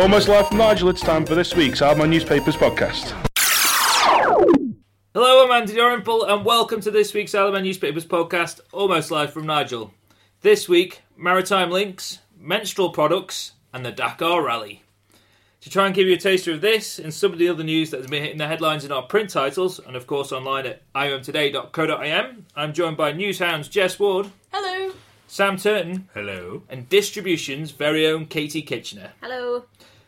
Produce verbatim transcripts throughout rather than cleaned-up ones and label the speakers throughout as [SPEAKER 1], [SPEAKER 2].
[SPEAKER 1] Almost Live from Nigel, it's time for this week's Albion Newspapers podcast.
[SPEAKER 2] Hello, I'm Andy Dorimple, and welcome to this week's Albion Newspapers podcast, Almost Live from Nigel. This week, maritime links, menstrual products, and the Dakar Rally. To try and give you a taster of this and some of the other news that has been hitting the headlines in our print titles, and of course online at i o m today dot co dot i m, I'm joined by Newshound's Jess Ward.
[SPEAKER 3] Hello.
[SPEAKER 2] Sam Turton.
[SPEAKER 1] Hello.
[SPEAKER 2] And Distribution's very own Katie Kitchener.
[SPEAKER 3] Hello.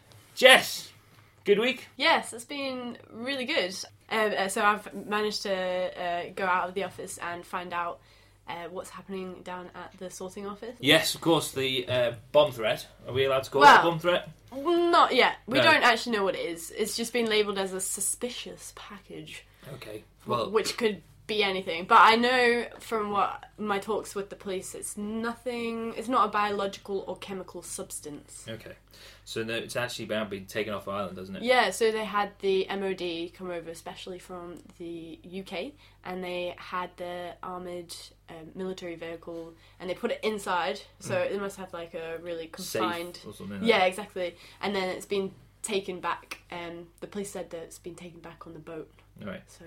[SPEAKER 2] Jess, good week?
[SPEAKER 3] Yes, it's been really good. Um, uh, so I've managed to uh, go out of the office and find out uh, what's happening down at the sorting office.
[SPEAKER 2] Yes, of course, the uh, bomb threat. Are we allowed to call
[SPEAKER 3] well,
[SPEAKER 2] it a bomb threat?
[SPEAKER 3] Not yet. We
[SPEAKER 2] no.
[SPEAKER 3] don't actually know what it is. It's just been labelled as a suspicious package.
[SPEAKER 2] Okay. Well,
[SPEAKER 3] which could be anything. But I know from what my talks with the police, it's nothing, it's not a biological or chemical substance.
[SPEAKER 2] Okay. So no, it's actually about being taken off island, doesn't it?
[SPEAKER 3] Yeah, so they had the M O D come over, especially from the U K, and they had the armoured um, military vehicle, and they put it inside, so mm. it must have like a really confined...
[SPEAKER 2] Safe or something like
[SPEAKER 3] yeah,
[SPEAKER 2] that.
[SPEAKER 3] exactly. And then it's been taken back, and um, the police said that it's been taken back on the boat.
[SPEAKER 2] Right.
[SPEAKER 3] So...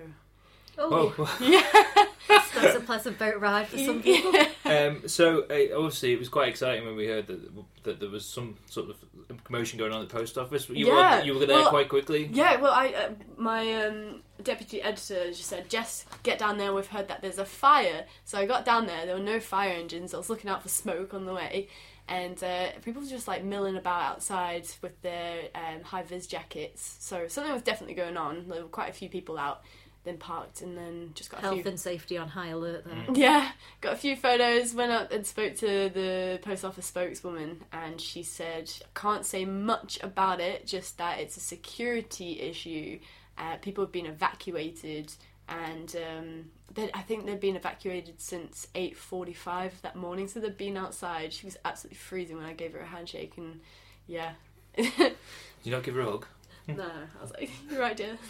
[SPEAKER 4] Oh,
[SPEAKER 2] oh.
[SPEAKER 3] yeah.
[SPEAKER 4] That's a pleasant boat ride for some people.
[SPEAKER 2] um, so, uh, obviously, it was quite exciting when we heard that that there was some sort of commotion going on at the post office. You,
[SPEAKER 3] yeah.
[SPEAKER 2] were, you were there
[SPEAKER 3] well,
[SPEAKER 2] quite quickly?
[SPEAKER 3] Yeah, well, I uh, my um, deputy editor just said, Jess, get down there, we've heard that there's a fire. So I got down there, there were no fire engines, I was looking out for smoke on the way. And uh, people were just like milling about outside with their um, high-vis jackets. So something was definitely going on. There were quite a few people out. Then parked and then just got a
[SPEAKER 4] health
[SPEAKER 3] few...
[SPEAKER 4] and safety on high alert there.
[SPEAKER 2] Mm.
[SPEAKER 3] Yeah, got a few photos, went up and spoke to the post office spokeswoman, and she said, I can't say much about it, just that it's a security issue. Uh, people have been evacuated, and um, I think they've been evacuated since eight forty-five that morning, so they've been outside. She was absolutely freezing when I gave her a handshake, and yeah.
[SPEAKER 2] Did you not give her a hug?
[SPEAKER 3] No, I was like, you're right, dear.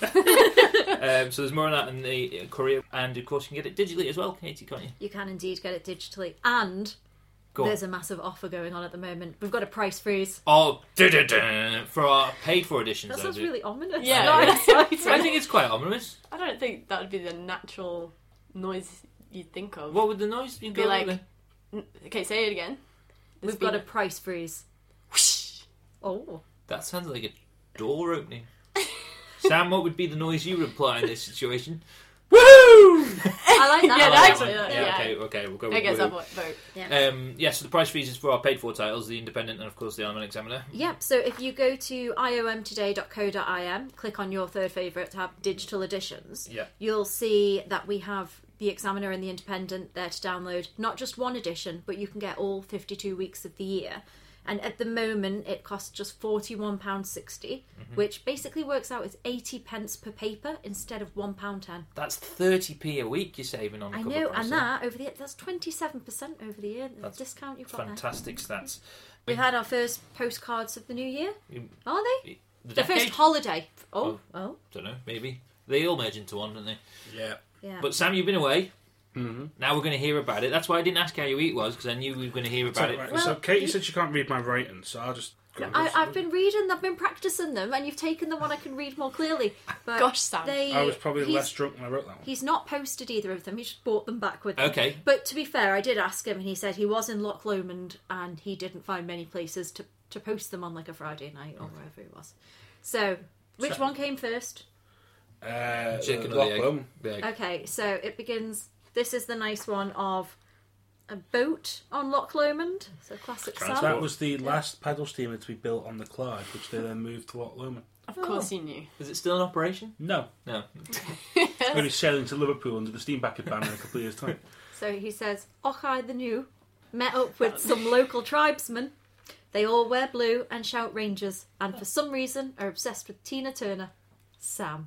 [SPEAKER 2] um, so there's more on that in the courier, and of course you can get it digitally as well, Katie, can't you?
[SPEAKER 4] You can indeed get it digitally, and
[SPEAKER 2] Go
[SPEAKER 4] there's
[SPEAKER 2] on.
[SPEAKER 4] a massive offer going on at the moment. We've got a price freeze.
[SPEAKER 2] Oh, da-da-da, for our paid-for editions.
[SPEAKER 4] That sounds
[SPEAKER 2] though,
[SPEAKER 4] really ominous.
[SPEAKER 3] Yeah,
[SPEAKER 4] Not
[SPEAKER 3] yeah.
[SPEAKER 4] exciting.
[SPEAKER 2] I think it's quite ominous.
[SPEAKER 3] I don't think that would be the natural noise you'd think of.
[SPEAKER 2] What would the noise be?
[SPEAKER 3] Be like, n- okay, say it again. There's
[SPEAKER 4] We've got
[SPEAKER 3] been-
[SPEAKER 4] a price freeze.
[SPEAKER 3] Whoosh.
[SPEAKER 4] Oh.
[SPEAKER 2] That sounds like a door opening. Sam, what would be the noise you would apply in this situation? Woo!
[SPEAKER 4] I like that.
[SPEAKER 3] Yeah,
[SPEAKER 2] I like
[SPEAKER 3] actually,
[SPEAKER 2] that one.
[SPEAKER 3] yeah.
[SPEAKER 2] yeah, okay, okay, we'll go
[SPEAKER 3] I
[SPEAKER 2] with
[SPEAKER 3] guess
[SPEAKER 2] woo.
[SPEAKER 3] I'll vote.
[SPEAKER 4] Yeah.
[SPEAKER 2] Um, yeah, so the price freeze is for our paid-for titles, The Independent and, of course, The Albion Examiner.
[SPEAKER 4] Yep, so if you go to i o m today dot co dot i m, click on your third favourite tab, Digital Editions,
[SPEAKER 2] Yeah.
[SPEAKER 4] you'll see that we have The Examiner and The Independent there to download. Not just one edition, but you can get all fifty-two weeks of the year. And at the moment, it costs just forty-one pounds sixty, mm-hmm. which basically works out as eighty pence per paper instead of one pound ten.
[SPEAKER 2] That's thirty p a week you're saving on the
[SPEAKER 4] I
[SPEAKER 2] cover
[SPEAKER 4] know,
[SPEAKER 2] price,
[SPEAKER 4] and
[SPEAKER 2] then.
[SPEAKER 4] that, over the year, that's twenty-seven percent over the year. The
[SPEAKER 2] That's
[SPEAKER 4] discount you've got
[SPEAKER 2] Fantastic
[SPEAKER 4] there.
[SPEAKER 2] stats.
[SPEAKER 4] We've had our first postcards of the new year.
[SPEAKER 2] You-
[SPEAKER 4] Are they?
[SPEAKER 2] The,
[SPEAKER 4] The
[SPEAKER 2] decade?
[SPEAKER 4] first holiday. Oh, oh.
[SPEAKER 2] Don't know, maybe. They all merge into one, don't they?
[SPEAKER 1] Yeah.
[SPEAKER 4] Yeah.
[SPEAKER 2] But Sam, you've been away.
[SPEAKER 1] Mm-hmm.
[SPEAKER 2] Now we're going to hear about it. That's why I didn't ask how your week was, because I knew we were going to hear about
[SPEAKER 1] So,
[SPEAKER 2] it.
[SPEAKER 1] right,
[SPEAKER 4] Well,
[SPEAKER 1] so Katie
[SPEAKER 4] you-
[SPEAKER 1] said she can't read my writing, so I'll just... Go on.
[SPEAKER 4] I, I've been reading, I've been practising them, and you've taken the one I can read more clearly. But
[SPEAKER 3] Gosh, Sam.
[SPEAKER 4] they,
[SPEAKER 1] I was probably
[SPEAKER 4] he's-
[SPEAKER 1] less drunk when I wrote that one.
[SPEAKER 4] He's not posted either of them, he just bought them back with him.
[SPEAKER 2] Okay.
[SPEAKER 4] But to be fair, I did ask him, and he said he was in Loch Lomond, and he didn't find many places to, to post them on like a Friday night or wherever it was. So, which
[SPEAKER 1] So-
[SPEAKER 4] one came first?
[SPEAKER 1] Uh,
[SPEAKER 2] Chicken
[SPEAKER 1] uh,
[SPEAKER 2] or the egg?
[SPEAKER 1] Loch
[SPEAKER 2] The egg.
[SPEAKER 4] Okay, so it begins... This is the nice one of a boat on Loch Lomond. So classic
[SPEAKER 2] Transport.
[SPEAKER 4] Sam.
[SPEAKER 1] That was the last paddle steamer to be built on the Clyde, which they then moved to Loch Lomond.
[SPEAKER 3] Of course you knew.
[SPEAKER 2] Is it still in operation?
[SPEAKER 1] No.
[SPEAKER 2] No.
[SPEAKER 1] It's going to be sailing to Liverpool under the steam packet ban in a couple of years' time.
[SPEAKER 4] So he says, Ochai the New met up with some local tribesmen. They all wear blue and shout Rangers, and for some reason are obsessed with Tina Turner. Sam.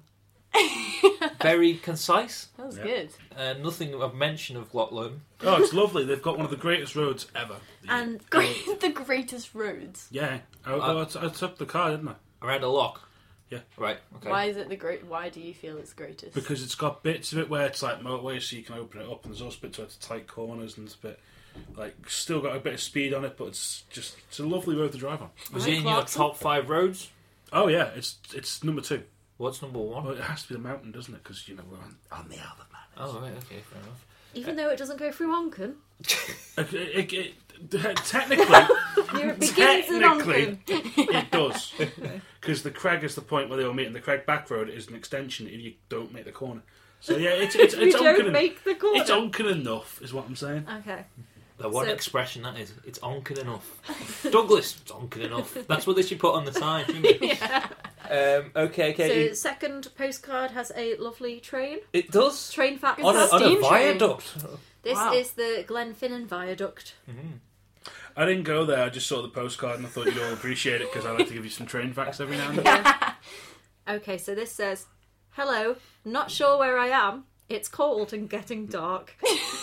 [SPEAKER 2] Very concise.
[SPEAKER 3] That was
[SPEAKER 1] Yeah.
[SPEAKER 3] good.
[SPEAKER 2] Uh, nothing of mention of Loch Lomond.
[SPEAKER 1] Oh, it's lovely. They've got one of the greatest roads ever.
[SPEAKER 4] And
[SPEAKER 3] Great, the greatest roads.
[SPEAKER 1] Yeah. I, I, I took the car, didn't I?
[SPEAKER 2] Around a loch.
[SPEAKER 1] Yeah.
[SPEAKER 2] Right, okay.
[SPEAKER 3] Why is it the great? Why do you feel it's greatest?
[SPEAKER 1] Because it's got bits of it where it's like motorway, so you can open it up, and there's also bits where it's tight corners, and it's a bit... like still got a bit of speed on it, but it's just it's a lovely road to drive on.
[SPEAKER 2] Was
[SPEAKER 3] Right,
[SPEAKER 2] it in your
[SPEAKER 3] Clarkson?
[SPEAKER 2] top five roads?
[SPEAKER 1] Oh yeah, it's it's number two.
[SPEAKER 2] What's number one?
[SPEAKER 1] Well, it has to be the mountain, doesn't it? Because you know we're on, on the Isle of Man.
[SPEAKER 2] Oh, right, okay, fair enough.
[SPEAKER 4] Even though it doesn't go through Onken.
[SPEAKER 1] It, it, it, it, technically,
[SPEAKER 4] It begins in
[SPEAKER 1] technically,
[SPEAKER 4] Onken.
[SPEAKER 1] it does. Because the Crag is the point where they all meet, and the Crag Back Road is an extension if you don't make the corner. So yeah, it's it's
[SPEAKER 4] We
[SPEAKER 1] it's
[SPEAKER 4] don't
[SPEAKER 1] Onken.
[SPEAKER 4] make the corner.
[SPEAKER 1] It's Onken enough, is what I'm saying.
[SPEAKER 4] Okay.
[SPEAKER 2] Uh, what
[SPEAKER 4] So-
[SPEAKER 2] an expression that is. It's onken enough. Douglas, it's onken enough. That's what they should put on the sign, shouldn't it?
[SPEAKER 3] Yeah.
[SPEAKER 2] Um, okay, okay.
[SPEAKER 4] So second postcard has a lovely train.
[SPEAKER 2] It does.
[SPEAKER 4] Train fact.
[SPEAKER 2] On a,
[SPEAKER 3] It's a
[SPEAKER 2] on a
[SPEAKER 3] steam train.
[SPEAKER 2] viaduct.
[SPEAKER 4] This
[SPEAKER 3] Wow.
[SPEAKER 4] is the Glenfinnan Viaduct.
[SPEAKER 1] I didn't go there. I just saw the postcard and I thought you'd all appreciate it because I like to give you some train facts every now and then.
[SPEAKER 4] Okay, so this says, "Hello, not sure where I am. It's cold and getting dark.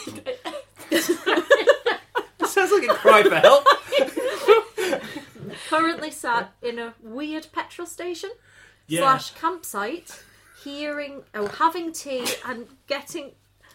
[SPEAKER 2] It sounds like a cry for help.
[SPEAKER 4] Currently sat in a weird petrol station
[SPEAKER 1] Yeah.
[SPEAKER 4] slash campsite, hearing, oh, having tea and getting,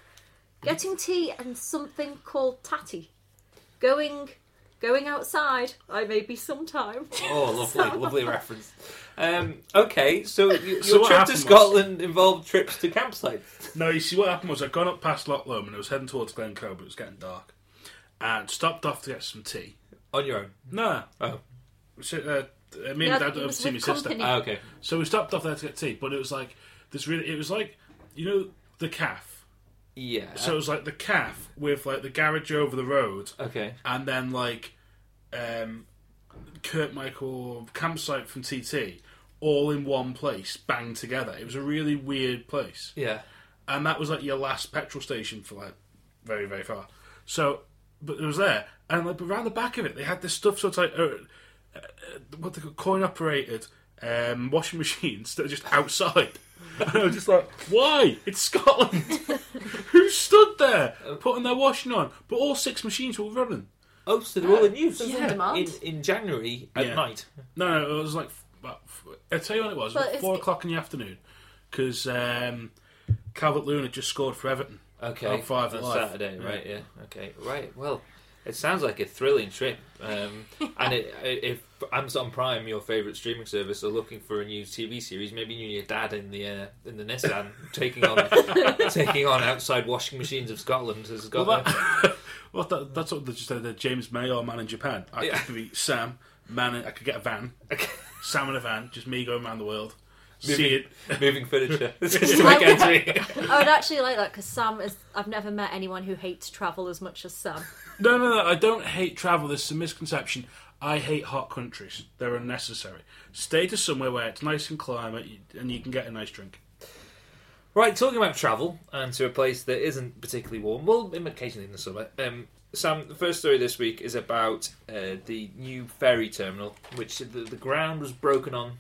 [SPEAKER 4] getting tea and something called tatty. Going, going outside. I may be sometime."
[SPEAKER 2] Oh, lovely, lovely reference. Um, okay, so y- your
[SPEAKER 1] So what
[SPEAKER 2] trip to
[SPEAKER 1] happened was-
[SPEAKER 2] Scotland involved trips to campsites.
[SPEAKER 1] No, you see what happened was I'd gone up past Loch Lomond and I was heading towards Glencoe, but it was getting dark. And stopped off to get some tea.
[SPEAKER 2] On your own.
[SPEAKER 1] No.
[SPEAKER 2] Oh.
[SPEAKER 1] So, uh, me
[SPEAKER 4] Yeah,
[SPEAKER 1] and Dad
[SPEAKER 4] it
[SPEAKER 1] went
[SPEAKER 4] was
[SPEAKER 1] to see my
[SPEAKER 4] with
[SPEAKER 1] sister.
[SPEAKER 4] company.
[SPEAKER 2] Ah, okay.
[SPEAKER 1] So we stopped off there to get tea, but it was like this really. It was like you know the calf.
[SPEAKER 2] Yeah.
[SPEAKER 1] So it was like the calf with like the garage over the road,
[SPEAKER 2] okay.
[SPEAKER 1] and then like um, Kurt Michael campsite from T T, all in one place, banged together. It was a really weird place,
[SPEAKER 2] Yeah.
[SPEAKER 1] and that was like your last petrol station for like very very far. So, but it was there, and like around the back of it, they had this stuff. So it's like uh, uh, what they call coin operated um, washing machines that are just outside. And I was just like, why? It's Scotland. Who stood there putting their washing on? But all six machines were running.
[SPEAKER 2] Oh, so they're all in use.
[SPEAKER 3] So it's in
[SPEAKER 1] Yeah.
[SPEAKER 3] demand.
[SPEAKER 2] In, in January at
[SPEAKER 1] Yeah.
[SPEAKER 2] night.
[SPEAKER 1] No, no, it was like, well, I'll tell you when it was. It
[SPEAKER 4] Well,
[SPEAKER 1] was
[SPEAKER 4] it's-
[SPEAKER 1] four o'clock in the afternoon. Because um, Calvert-Lewin had just scored for Everton.
[SPEAKER 2] Okay.
[SPEAKER 1] On five
[SPEAKER 2] on
[SPEAKER 1] Live.
[SPEAKER 2] Saturday,
[SPEAKER 1] Yeah.
[SPEAKER 2] right? Yeah. Okay. Right. Well, it sounds like a thrilling trip. Um, and it, if Amazon Prime, your favourite streaming service, are looking for a new T V series, maybe you and your dad in the uh, in the Nissan taking on taking on outside washing machines of Scotland has got.
[SPEAKER 1] Well,
[SPEAKER 2] a-
[SPEAKER 1] that, well that, that's what they just said. The James Mayor man in Japan. I
[SPEAKER 2] Yeah.
[SPEAKER 1] could be Sam, man. In, I could get a van. Sam in a van, just me going around the world. See
[SPEAKER 2] moving,
[SPEAKER 1] it.
[SPEAKER 2] moving furniture. This is like entering.
[SPEAKER 4] I would actually like that because Sam is. I've never met anyone who hates travel as much as Sam.
[SPEAKER 1] No, no, no. I don't hate travel. This is a misconception. I hate hot countries. They're unnecessary. Stay to somewhere where it's nice and climate and you can get a nice drink.
[SPEAKER 2] Right, talking about travel and to a place that isn't particularly warm, well, occasionally in the summer. Um, Sam, the first story this week is about uh, the new ferry terminal, which the, the ground was broken on.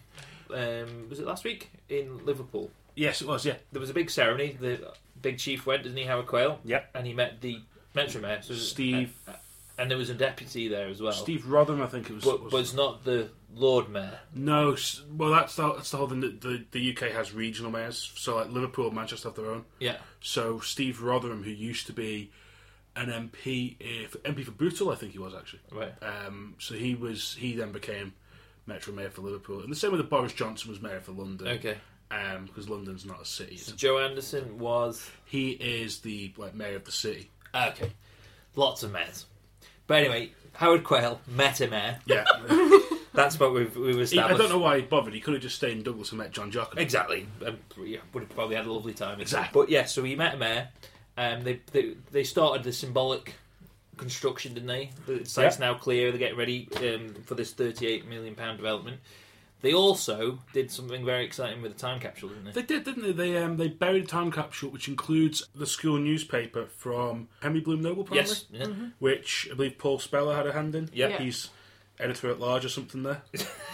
[SPEAKER 2] Um, was it last week in Liverpool?
[SPEAKER 1] Yes, it was. Yeah.
[SPEAKER 2] There was a big ceremony. The big chief went, didn't he, Howard Quayle?
[SPEAKER 1] Yep.
[SPEAKER 2] And he met the Metro Mayor, so
[SPEAKER 1] Steve.
[SPEAKER 2] uh, and there was a deputy there as well.
[SPEAKER 1] Steve Rotherham, I think it was.
[SPEAKER 2] but,
[SPEAKER 1] was
[SPEAKER 2] but it's not the Lord Mayor.
[SPEAKER 1] No, s- well, that's the, that's the whole thing. The, the, the U K has regional mayors, so like Liverpool and Manchester have their own.
[SPEAKER 2] Yeah.
[SPEAKER 1] So Steve Rotherham, who used to be an M P, if, M P for Bootle, I think he was actually.
[SPEAKER 2] Right.
[SPEAKER 1] Um, so he was. He then became Metro Mayor for Liverpool, and the same with the Boris Johnson was Mayor for London.
[SPEAKER 2] Okay.
[SPEAKER 1] Um, because London's not a city.
[SPEAKER 2] So
[SPEAKER 1] It's-
[SPEAKER 2] Joe Anderson was...
[SPEAKER 1] he is the like mayor of the city.
[SPEAKER 2] Okay. Lots of mayors. But anyway, Howard Quayle, Meta Mayor.
[SPEAKER 1] Yeah.
[SPEAKER 2] That's what we've, we've
[SPEAKER 1] He-
[SPEAKER 2] established.
[SPEAKER 1] I don't know why he bothered. He could have just stayed in Douglas and met John Jock.
[SPEAKER 2] Exactly. Um, yeah, would have probably had a lovely time.
[SPEAKER 1] Exactly.
[SPEAKER 2] But yeah, so he met a mayor. Um, they, they they started the symbolic construction, didn't they? The site's
[SPEAKER 1] Yeah.
[SPEAKER 2] now clear. They're getting ready um, for this thirty-eight million pound development. They also did something very exciting with the time capsule, didn't they?
[SPEAKER 1] They did, didn't they? They um, they buried a time capsule which includes the school newspaper from Henry Bloom Noble Primary,
[SPEAKER 2] Yes. Yeah.
[SPEAKER 1] which I believe Paul Speller had a hand in.
[SPEAKER 2] Yeah.
[SPEAKER 3] Yeah.
[SPEAKER 1] He's editor at large or something there.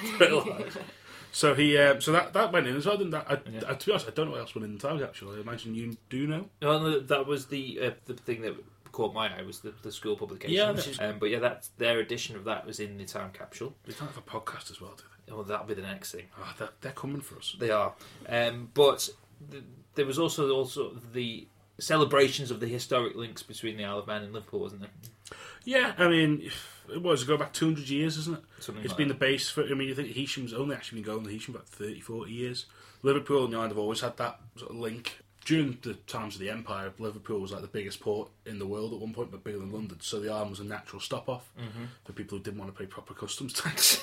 [SPEAKER 1] So he, um, so that that went in as well. Didn't that? I,
[SPEAKER 2] Yeah.
[SPEAKER 1] I, to be honest, I don't know what else went in the time capsule. I imagine you do know.
[SPEAKER 2] No, no, that was the uh, the thing that caught my eye was the, the school publication.
[SPEAKER 1] Yeah,
[SPEAKER 2] which is- um, but yeah, that's their edition of that was in the time capsule.
[SPEAKER 1] They don't have a podcast as well, do they?
[SPEAKER 2] Oh, that'll be the next thing.
[SPEAKER 1] Oh, they're, they're coming for us.
[SPEAKER 2] They are, um, but th- there was also also the celebrations of the historic links between the Isle of Man and Liverpool, wasn't there?
[SPEAKER 1] Yeah, I mean, it was go back two hundred years, isn't it?
[SPEAKER 2] Something
[SPEAKER 1] It's
[SPEAKER 2] like
[SPEAKER 1] been
[SPEAKER 2] that.
[SPEAKER 1] the base for. I mean, you think Heesham's only actually been going to Heesham about thirty, forty years. Liverpool and the Island have always had that sort of link. During the times of the Empire, Liverpool was like the biggest port in the world at one point, but bigger than London. So the island was a natural stop-off mm-hmm. for people who didn't want to pay proper customs tax.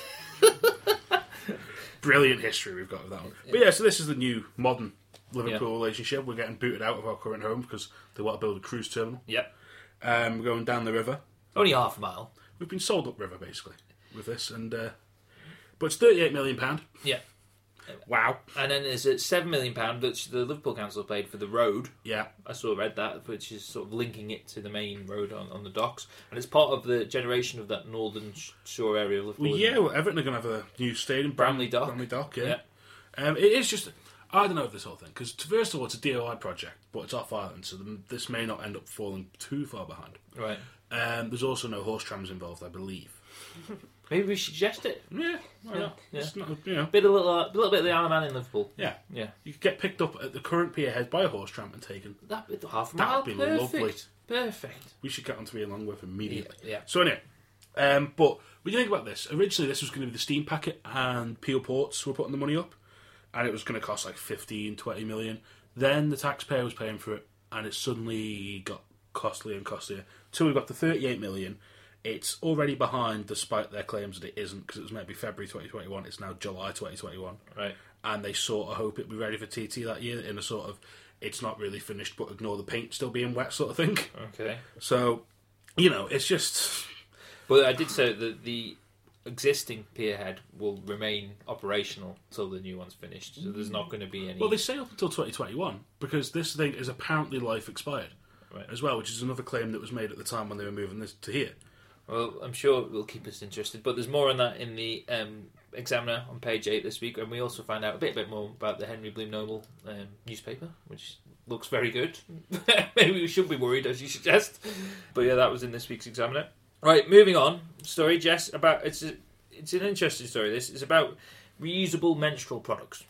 [SPEAKER 1] Brilliant history we've got with that one. Yeah. But yeah, so this is the new modern Liverpool yeah. relationship. We're getting booted out of our current home because they want to build a cruise terminal.
[SPEAKER 2] Yep.
[SPEAKER 1] Um, we're going down the river.
[SPEAKER 2] Only half a mile.
[SPEAKER 1] We've been sold upriver, basically, with this. and uh, But it's thirty-eight million pounds.
[SPEAKER 2] Yeah.
[SPEAKER 1] Wow.
[SPEAKER 2] And then there's a seven million pounds which the Liverpool Council paid for the road.
[SPEAKER 1] Yeah.
[SPEAKER 2] I saw read that, which is sort of linking it to the main road on, on the docks. And it's part of the generation of that northern shore area of Liverpool.
[SPEAKER 1] Well, yeah, well, Everton are going to have a new stadium.
[SPEAKER 2] Bramley Dock.
[SPEAKER 1] Bramley Dock, yeah.
[SPEAKER 2] yeah.
[SPEAKER 1] Um, it is just... I don't know this whole thing, because first of all, it's a D I Y project, but it's off island, so the, this may not end up falling too far behind.
[SPEAKER 2] Right.
[SPEAKER 1] Um, there's also no horse trams involved, I believe.
[SPEAKER 2] Maybe we should suggest it.
[SPEAKER 1] Yeah, why not?
[SPEAKER 2] Yeah.
[SPEAKER 1] It's not, you know.
[SPEAKER 2] Bit a little, a little bit of the Isle of Man in Liverpool.
[SPEAKER 1] Yeah,
[SPEAKER 2] yeah.
[SPEAKER 1] You could get picked up at the current pier head by a horse tram and taken.
[SPEAKER 2] That'd be half a mile.
[SPEAKER 1] That'd be
[SPEAKER 2] Perfect.
[SPEAKER 1] lovely.
[SPEAKER 2] Perfect.
[SPEAKER 1] We should get onto Ian Longworth immediately.
[SPEAKER 2] Yeah. yeah.
[SPEAKER 1] So anyway, um, but when you think about this, originally this was going to be the steam packet, and Peel Ports were putting the money up, and it was going to cost like fifteen, twenty million. Then the taxpayer was paying for it, and it suddenly got costlier and costlier. Till we got to thirty-eight million. It's already behind, despite their claims that it isn't, because it was meant to be February twenty twenty-one. It's now July twenty twenty-one.
[SPEAKER 2] Right.
[SPEAKER 1] And they sort of hope it'll be ready for T T that year in a sort of, it's not really finished, but ignore the paint still being wet sort of thing.
[SPEAKER 2] Okay.
[SPEAKER 1] So, you know, it's just...
[SPEAKER 2] But I did say that the existing pierhead will remain operational till the new one's finished, so there's not going to be any...
[SPEAKER 1] Well, they say up until twenty twenty-one, because this thing is apparently life expired
[SPEAKER 2] right.
[SPEAKER 1] as well, which is another claim that was made at the time when they were moving this to here.
[SPEAKER 2] Well, I'm sure it will keep us interested, but there's more on that in the um, Examiner on page eight this week, and we also find out a bit, bit more about the Henry Bloom Noble um, newspaper, which looks very good. Maybe we should be worried, as you suggest. But yeah, that was in this week's Examiner. Right, moving on. Story, Jess, about it's a, it's an interesting story. This is about reusable menstrual products.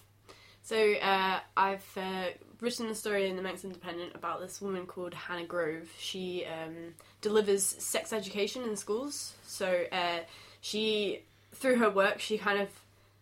[SPEAKER 3] So uh, I've uh, written a story in the Manx Independent about this woman called Hannah Grove. She um, delivers sex education in schools. So uh, she, through her work, she kind of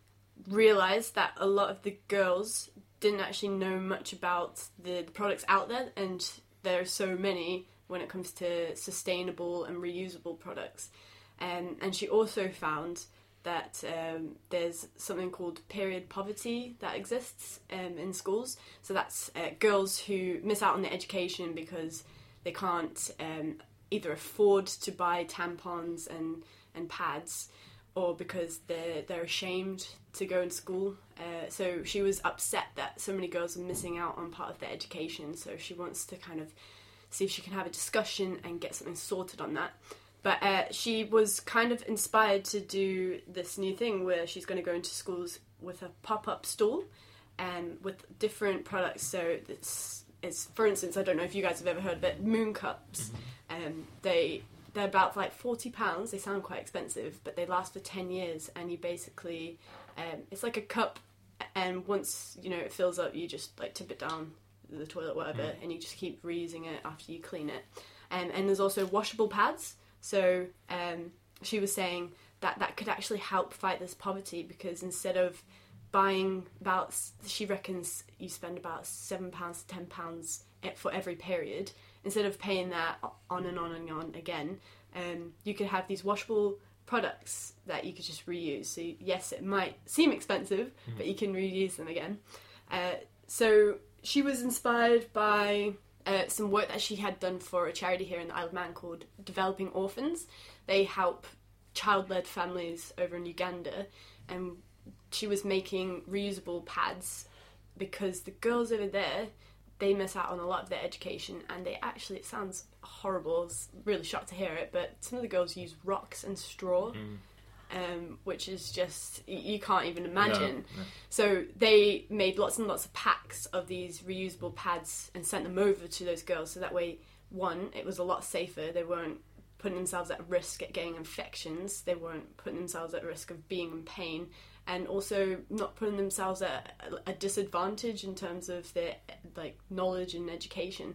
[SPEAKER 3] realised that a lot of the girls didn't actually know much about the, the products out there, and there are so many when it comes to sustainable and reusable products. Um, and she also found that um, there's something called period poverty that exists um, in schools. So that's uh, girls who miss out on their education because they can't um, either afford to buy tampons and, and pads, or because they're, they're ashamed to go in school. Uh, so she was upset that so many girls are missing out on part of their education. So she wants to kind of see if she can have a discussion and get something sorted on that. But uh, she was kind of inspired to do this new thing where she's going to go into schools with a pop-up stall and with different products. So it's, it's, for instance, I don't know if you guys have ever heard of it, moon cups. Mm-hmm. Um, they, they're about like forty pounds. They sound quite expensive, but they last for ten years. And you basically, um, it's like a cup, and once, you know, it fills up, you just like tip it down the toilet, whatever, mm. and you just keep reusing it after you clean it. Um, and there's also washable pads. So um, she was saying that that could actually help fight this poverty, because instead of buying about, she reckons you spend about seven pounds to ten pounds for every period, instead of paying that on and on and on again, um, you could have these washable products that you could just reuse. So yes, it might seem expensive, mm. but you can reuse them again. Uh, so she was inspired by Uh, some work that she had done for a charity here in the Isle of Man called Developing Orphans. They help child-led families over in Uganda, and she was making reusable pads because the girls over there, they miss out on a lot of their education, and they actually, it sounds horrible, I was really shocked to hear it, but some of the girls use rocks and straw. Mm. Um, which is just, you can't even imagine. No, no. So they made lots and lots of packs of these reusable pads and sent them over to those girls, so that way, one, it was a lot safer. They weren't putting themselves at risk at getting infections, they weren't putting themselves at risk of being in pain, and also not putting themselves at a disadvantage in terms of their like knowledge and education.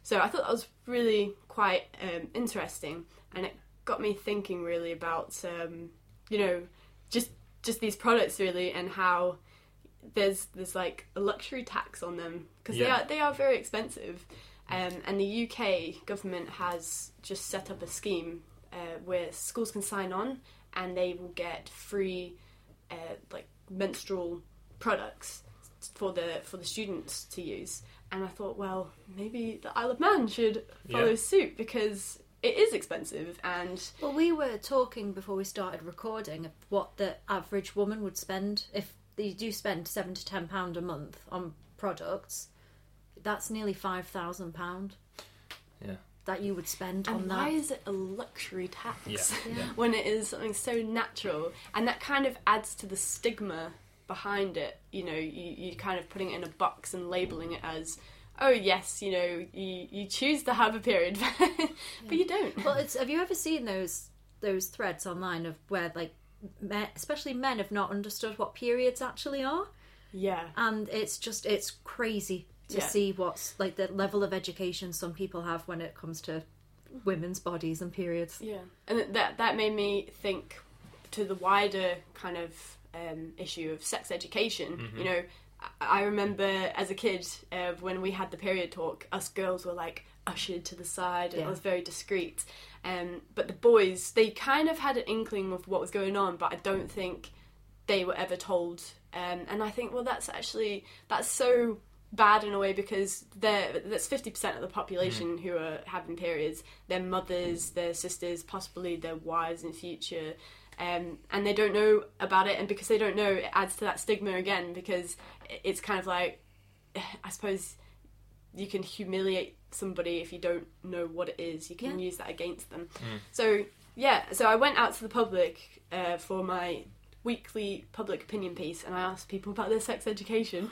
[SPEAKER 3] So I thought that was really quite um, interesting, and it got me thinking really about, um, you know, just just these products really, and how there's there's like a luxury tax on them because
[SPEAKER 2] Yeah.
[SPEAKER 3] they are they are very expensive, um, and the U K government has just set up a scheme uh, where schools can sign on and they will get free uh, like menstrual products for the for the students to use. And I thought, well, maybe the Isle of Man should follow
[SPEAKER 2] Yeah.
[SPEAKER 3] suit because it is expensive. And
[SPEAKER 4] Well, we were talking before we started recording of what the average woman would spend if they do spend seven to ten pound a month on products. That's nearly five thousand pound.
[SPEAKER 2] Yeah.
[SPEAKER 4] That you would spend on
[SPEAKER 3] and
[SPEAKER 4] that.
[SPEAKER 3] why is it a luxury tax
[SPEAKER 2] Yeah.
[SPEAKER 4] Yeah.
[SPEAKER 3] when it is something so natural? And that kind of adds to the stigma behind it. You know, you you kind of putting it in a box and labeling it as, oh yes, you know, you you choose to have a period, but you don't.
[SPEAKER 4] Well, it's have you ever seen those those threads online of where like men, especially men have not understood what periods actually are,
[SPEAKER 3] Yeah.
[SPEAKER 4] and it's just it's crazy to
[SPEAKER 3] Yeah.
[SPEAKER 4] see what's like the level of education some people have when it comes to women's bodies and periods.
[SPEAKER 3] Yeah, and that that made me think to the wider kind of um, issue of sex education.
[SPEAKER 2] Mm-hmm.
[SPEAKER 3] You know, I, I remember as a kid uh, when we had the period talk, us girls were like ushered to the side, and
[SPEAKER 4] Yeah.
[SPEAKER 3] it was very discreet. Um, but the boys, they kind of had an inkling of what was going on, but I don't think they were ever told. Um, and I think, well, that's actually that's so bad in a way because they're that's fifty percent of the population who are having periods. Their mothers, their sisters, possibly their wives in future, um, and they don't know about it. And because they don't know, it adds to that stigma again, because it's kind of like, I suppose you can humiliate somebody if you don't know what it is. You can
[SPEAKER 4] Yeah.
[SPEAKER 3] use that against them. So yeah, so I went out to the public uh, for my weekly public opinion piece, and I asked people about their sex education.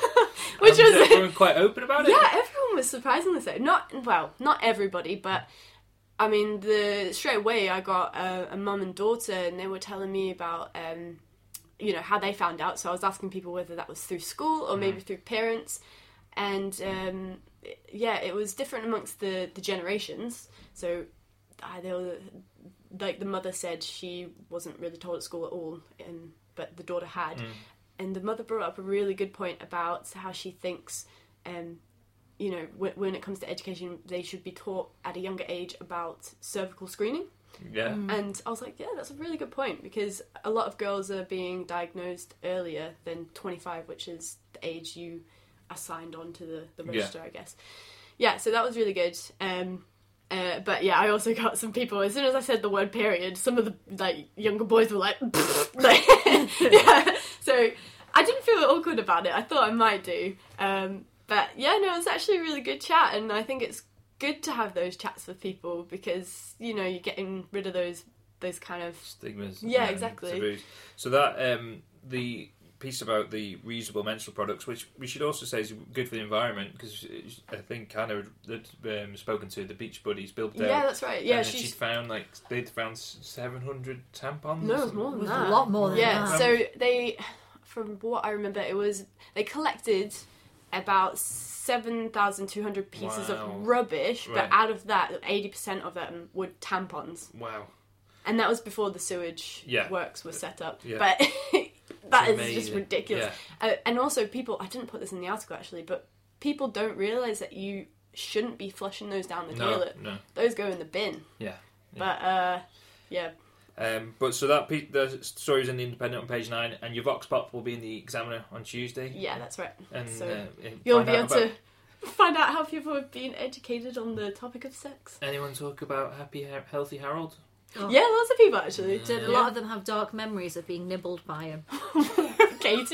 [SPEAKER 3] Which
[SPEAKER 2] And
[SPEAKER 3] was
[SPEAKER 2] everyone quite open about it.
[SPEAKER 3] yeah, everyone was surprisingly so. Not well, not everybody, but I mean, the straight away I got a, a mum and daughter, and they were telling me about um, you know, how they found out. So I was asking people whether that was through school or maybe through parents, and um, yeah, it was different amongst the the generations. So I, they were, like the mother said she wasn't really told at school at all, and but the daughter had.
[SPEAKER 2] Mm.
[SPEAKER 3] And the mother brought up a really good point about how she thinks, um, you know, w- when it comes to education, they should be taught at a younger age about cervical screening.
[SPEAKER 2] Yeah.
[SPEAKER 3] And I was like, yeah, that's a really good point, because a lot of girls are being diagnosed earlier than twenty-five, which is the age you are signed on to the, the
[SPEAKER 2] Yeah.
[SPEAKER 3] register, I guess. Yeah, so that was really good. Um, uh, but yeah, I also got some people, as soon as I said the word period, some of the like younger boys were like, like yeah. So I didn't feel awkward about it. I thought I might do. Um, but yeah, no, it was actually a really good chat, and I think it's good to have those chats with people because, you know, you're getting rid of those those kind of
[SPEAKER 2] Stigmas.
[SPEAKER 3] Yeah,
[SPEAKER 2] and
[SPEAKER 3] exactly.
[SPEAKER 2] taboos. So that um, the piece about the reusable menstrual products, which we should also say is good for the environment, because I think Hannah had um, spoken to the Beach Buddies, Bill Dale.
[SPEAKER 3] yeah, that's right. Yeah,
[SPEAKER 2] and she'd
[SPEAKER 3] she's
[SPEAKER 2] found like they'd found seven hundred tampons.
[SPEAKER 3] no,
[SPEAKER 2] or
[SPEAKER 3] it was
[SPEAKER 2] something.
[SPEAKER 3] more
[SPEAKER 4] It
[SPEAKER 3] than
[SPEAKER 4] was
[SPEAKER 3] that.
[SPEAKER 4] a lot more than
[SPEAKER 3] Yeah,
[SPEAKER 4] that.
[SPEAKER 3] so they, from what I remember, it was they collected about seven thousand two hundred pieces
[SPEAKER 2] Wow.
[SPEAKER 3] of rubbish,
[SPEAKER 2] Right.
[SPEAKER 3] but out of that, eighty percent of them were tampons.
[SPEAKER 2] Wow.
[SPEAKER 3] And that was before the sewage
[SPEAKER 2] Yeah.
[SPEAKER 3] works were set up.
[SPEAKER 2] Yeah.
[SPEAKER 3] But that
[SPEAKER 2] It's
[SPEAKER 3] is just
[SPEAKER 2] amazing.
[SPEAKER 3] ridiculous. Uh, and also, people, I didn't put this in the article actually, but people don't realise that you shouldn't be flushing those down the
[SPEAKER 2] No,
[SPEAKER 3] toilet.
[SPEAKER 2] no.
[SPEAKER 3] Those go in the bin.
[SPEAKER 2] Yeah.
[SPEAKER 3] But, uh, yeah.
[SPEAKER 2] Um, but so that pe- the story's in the Independent on page nine, and your Vox Pop will be in the Examiner on Tuesday.
[SPEAKER 3] Yeah, that's right.
[SPEAKER 2] And
[SPEAKER 3] So
[SPEAKER 2] uh, in-
[SPEAKER 3] You'll
[SPEAKER 2] find
[SPEAKER 3] be
[SPEAKER 2] out
[SPEAKER 3] able
[SPEAKER 2] about-
[SPEAKER 3] to find out how people have been educated on the topic of sex.
[SPEAKER 2] Anyone talk about Happy Ha- Healthy Harold?
[SPEAKER 4] Oh.
[SPEAKER 3] Yeah, lots of people actually.
[SPEAKER 4] Did a lot of them have dark memories of being nibbled by him?
[SPEAKER 3] Katie?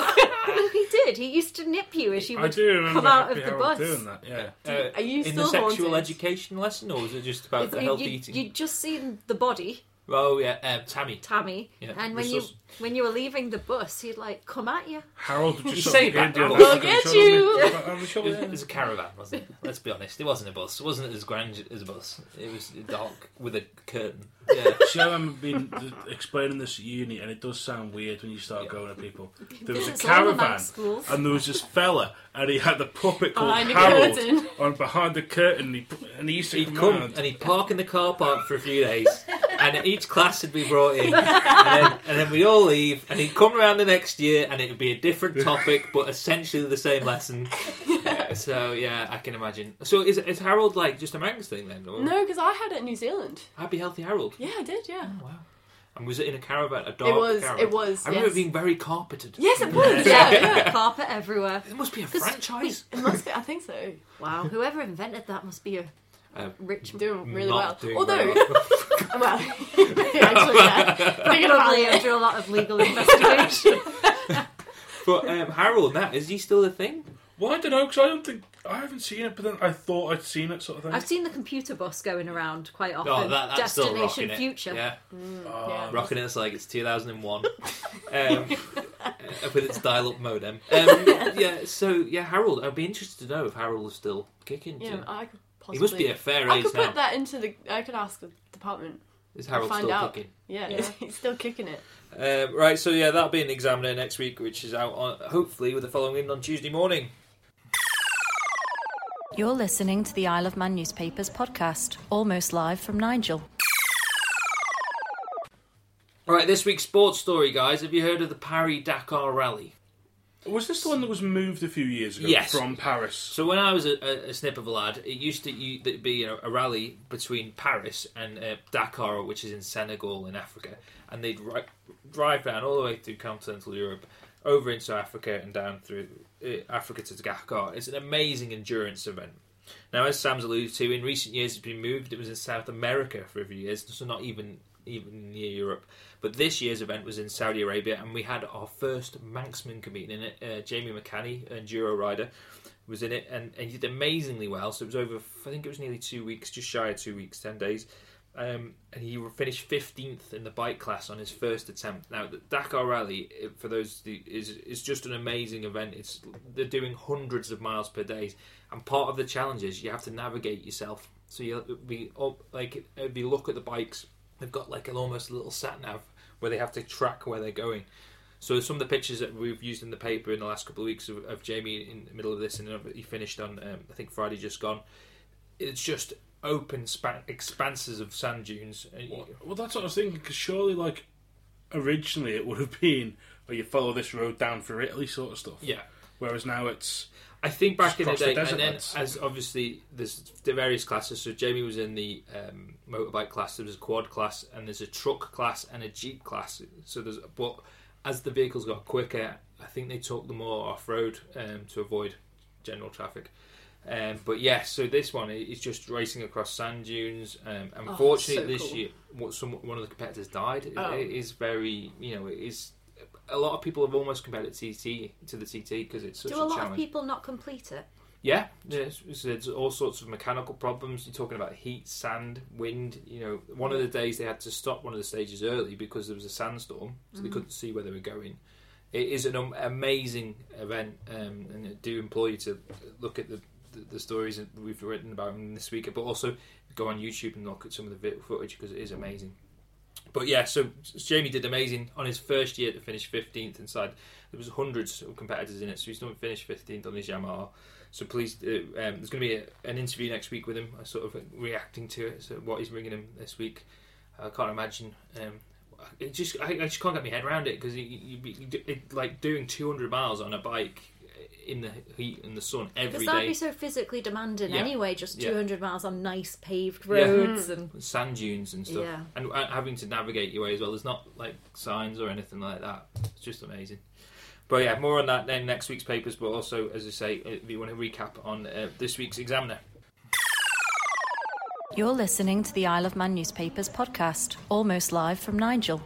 [SPEAKER 4] He did. He used to nip you as you
[SPEAKER 1] I
[SPEAKER 4] would
[SPEAKER 1] do remember
[SPEAKER 4] come out
[SPEAKER 1] Happy
[SPEAKER 4] of the
[SPEAKER 1] Harold
[SPEAKER 4] bus.
[SPEAKER 1] doing that. Yeah.
[SPEAKER 2] Uh,
[SPEAKER 3] Are you
[SPEAKER 2] in
[SPEAKER 3] still
[SPEAKER 2] the sexual
[SPEAKER 3] haunted?
[SPEAKER 2] education lesson, or was it just about the
[SPEAKER 4] You-
[SPEAKER 2] healthy
[SPEAKER 4] you,
[SPEAKER 2] eating?
[SPEAKER 4] You'd just seen the body
[SPEAKER 2] Oh yeah, um, Tammy.
[SPEAKER 4] Tammy.
[SPEAKER 2] Yeah,
[SPEAKER 4] And when
[SPEAKER 2] this
[SPEAKER 4] you
[SPEAKER 2] was-
[SPEAKER 4] when you were leaving the bus, he'd like come at you.
[SPEAKER 1] Harold would
[SPEAKER 2] You
[SPEAKER 1] just
[SPEAKER 2] say
[SPEAKER 1] sort of
[SPEAKER 2] that,
[SPEAKER 1] Indian
[SPEAKER 2] I'll
[SPEAKER 1] like,
[SPEAKER 3] get
[SPEAKER 1] shoulder me,
[SPEAKER 3] you.
[SPEAKER 1] on the shoulder,
[SPEAKER 2] It was,
[SPEAKER 1] yeah.
[SPEAKER 2] it was a caravan, wasn't it? Let's be honest. It wasn't a bus. It wasn't as grand as a bus. It was dark with a curtain. Yeah.
[SPEAKER 1] See, I remember being explaining this at uni, and it does sound weird when you start
[SPEAKER 2] Yeah.
[SPEAKER 1] going to people. There was a
[SPEAKER 4] It's all the
[SPEAKER 1] caravan,
[SPEAKER 4] Manx schools.
[SPEAKER 1] and there was this fella, and he had the puppet called
[SPEAKER 3] Behind the
[SPEAKER 1] Harold
[SPEAKER 3] curtain.
[SPEAKER 1] on behind the curtain, and he, and he used to
[SPEAKER 2] He'd
[SPEAKER 1] come,
[SPEAKER 2] come
[SPEAKER 1] round.
[SPEAKER 2] and he'd park in the car park for a few days, and each class would be brought in, and then, and then we'd all leave, and he'd come around the next year, and it would be a different topic, but essentially the same lesson. Yeah, so yeah, I can imagine. So is is Harold like just a Manx thing then? Or?
[SPEAKER 3] No, because I had it in New Zealand.
[SPEAKER 2] Happy Healthy Harold.
[SPEAKER 3] Yeah, I did. Yeah.
[SPEAKER 2] Oh, wow. And was it in a caravan? A dark
[SPEAKER 3] It was.
[SPEAKER 2] caravan?
[SPEAKER 3] It was.
[SPEAKER 2] I remember
[SPEAKER 3] yes.
[SPEAKER 2] it being very carpeted.
[SPEAKER 3] Yes, it was. Yeah, yeah.
[SPEAKER 4] Carpet everywhere.
[SPEAKER 2] It must be a
[SPEAKER 4] 'Cause
[SPEAKER 2] franchise.
[SPEAKER 3] It must be. I think so.
[SPEAKER 4] Wow, whoever invented that must be a
[SPEAKER 2] Uh,
[SPEAKER 4] rich.
[SPEAKER 3] Doing really
[SPEAKER 2] not
[SPEAKER 3] well.
[SPEAKER 2] doing
[SPEAKER 3] Although,
[SPEAKER 2] very well.
[SPEAKER 3] well, actually, yeah. Thinking about
[SPEAKER 4] Probably
[SPEAKER 3] it.
[SPEAKER 4] after a lot of legal investigation.
[SPEAKER 2] But um, Harold, that is he still a thing?
[SPEAKER 1] Well, I don't know, because I don't think... I haven't seen it, but then I thought I'd seen it, sort of thing.
[SPEAKER 4] I've seen the computer bus going around quite often.
[SPEAKER 2] Oh, that, that's still
[SPEAKER 4] Destination
[SPEAKER 2] rocking
[SPEAKER 4] Future.
[SPEAKER 2] it. Yeah,
[SPEAKER 1] Oh,
[SPEAKER 3] Yeah.
[SPEAKER 2] rocking it. It's like it's two thousand one um, with its dial-up modem. Um, yeah. So yeah, Harold. I'd be interested to know if Harold is still kicking.
[SPEAKER 3] Yeah,
[SPEAKER 2] too.
[SPEAKER 3] I could possibly.
[SPEAKER 2] He must be a fair
[SPEAKER 3] I
[SPEAKER 2] age
[SPEAKER 3] could
[SPEAKER 2] now.
[SPEAKER 3] put that into the. I could ask the department.
[SPEAKER 2] Is Harold
[SPEAKER 3] find
[SPEAKER 2] still
[SPEAKER 3] out.
[SPEAKER 2] kicking?
[SPEAKER 3] Yeah,
[SPEAKER 4] Yeah.
[SPEAKER 3] he's still kicking it.
[SPEAKER 2] Um, right. So yeah, that'll be an Examiner next week, which is out on hopefully with the following in on Tuesday morning.
[SPEAKER 5] You're listening to the Isle of Man Newspapers podcast, almost live from Nigel.
[SPEAKER 2] Right, this week's sports story, guys. Have you heard of the Paris-Dakar Rally?
[SPEAKER 1] Was this the one that was moved a few years ago
[SPEAKER 2] Yes.
[SPEAKER 1] from Paris?
[SPEAKER 2] So when I was a, a, a snip of a lad, it used to you, there'd be a, a rally between Paris and uh, Dakar, which is in Senegal in Africa, and they'd ri- drive down all the way through continental Europe, over into Africa and down through uh, Africa to Dakar. It's an amazing endurance event. Now, as Sam's alluded to, in recent years it's been moved. It was in South America for a few years, so not even even near Europe. But this year's event was in Saudi Arabia, and we had our first Manxman competing in it. Uh, Jamie McCanny, an enduro rider, was in it, and, and he did amazingly well. So it was over, I think it was nearly two weeks, just shy of two weeks, ten days. Um, and he finished fifteenth in the bike class on his first attempt. Now, the Dakar Rally, for those, is is just an amazing event. It's they're doing hundreds of miles per day, and part of the challenge is you have to navigate yourself. So you'll be up, like if you look at the bikes, they've got like an almost a little sat nav where they have to track where they're going. So some of the pictures that we've used in the paper in the last couple of weeks of, of Jamie in the middle of this, and he finished on um, I think Friday just gone. It's just open span- expanses of sand dunes.
[SPEAKER 1] Well, well, that's what I was thinking, because surely, like, originally it would have been where you follow this road down through Italy sort of stuff.
[SPEAKER 2] Yeah.
[SPEAKER 1] Whereas now it's...
[SPEAKER 2] I think back
[SPEAKER 1] Just
[SPEAKER 2] in the
[SPEAKER 1] cross the
[SPEAKER 2] day,
[SPEAKER 1] desert,
[SPEAKER 2] and then
[SPEAKER 1] lads.
[SPEAKER 2] as obviously there's the various classes. So Jamie was in the um, motorbike class. There was a quad class, and there's a truck class and a jeep class. So there's, but as the vehicles got quicker, I think they took them more off road um, to avoid general traffic. Um, but yeah, so this one is just racing across sand dunes. Um, unfortunately,
[SPEAKER 3] so
[SPEAKER 2] this
[SPEAKER 3] cool.
[SPEAKER 2] year, what some one of the competitors died. It,
[SPEAKER 3] Oh.
[SPEAKER 2] it is very, you know, it is. A lot of people have almost compared it to T T to the T T because it's such
[SPEAKER 4] Do
[SPEAKER 2] a,
[SPEAKER 4] a lot
[SPEAKER 2] challenge.
[SPEAKER 4] of people not complete it?
[SPEAKER 2] Yeah, there's, there's all sorts of mechanical problems. You're talking about heat, sand, wind. You know, one of the days they had to stop one of the stages early because there was a sandstorm, so they couldn't see where they were going. It is an um, amazing event, um, and I do implore you to look at the, the, the stories that we've written about them this week, but also go on YouTube and look at some of the video footage because it is amazing. But yeah, so Jamie did amazing on his first year to finish fifteenth inside. There was hundreds of competitors in it, so he's done finished fifteenth on his Yamaha. So please, uh, um, there's going to be a, an interview next week with him, uh, sort of uh, reacting to it, so what he's bringing him this week. I can't imagine. Um, it just I, I just can't get my head around it because you, you, you, it, like doing two hundred miles on a bike in the heat and the sun every
[SPEAKER 4] Because that'd
[SPEAKER 2] day.
[SPEAKER 4] be so physically demanding
[SPEAKER 2] Yeah.
[SPEAKER 4] anyway, just
[SPEAKER 2] Yeah.
[SPEAKER 4] two hundred miles on nice paved
[SPEAKER 2] Yeah.
[SPEAKER 4] roads. and
[SPEAKER 2] Sand dunes and stuff,
[SPEAKER 4] Yeah.
[SPEAKER 2] and uh, having to navigate your way as well. There's not like signs or anything like that. It's just amazing. But yeah, more on that then next week's papers. But also, as I say, if you want to recap on uh, this week's Examiner.
[SPEAKER 5] You're listening to the Isle of Man Newspapers podcast, almost live from Nigel.